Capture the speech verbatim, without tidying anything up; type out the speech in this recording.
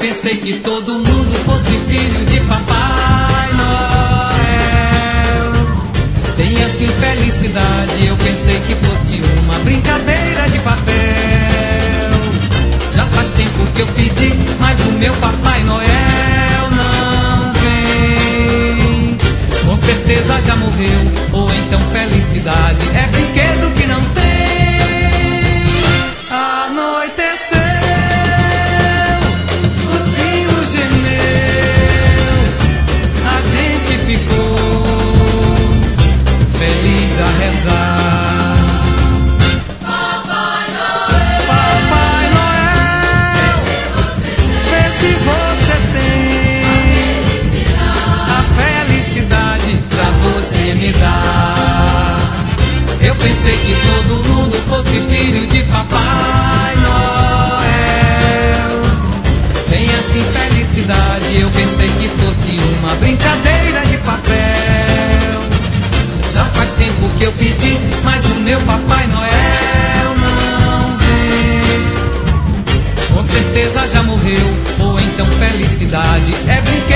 pensei que todo mundo fosse filho de Papai Noel. Tem assim felicidade, eu pensei que fosse uma brincadeira de papel. Já faz tempo que eu pedi, mas o meu Papai Noel não vem. Com certeza já morreu, ou então felicidade é brinquedo que não tem. Anoiteceu, o sino gemeu, a gente ficou feliz a rezar. Papai Noel, Papai Noel, vê se você tem a felicidade pra você me dar. Eu pensei que todo mundo fosse filho de Papai Noel. Tem assim felicidade, eu pensei que fosse uma brincadeira de papel. Já faz tempo que eu pedi, mas o meu Papai Noel não vem. Com certeza já morreu, ou então felicidade é brinquedo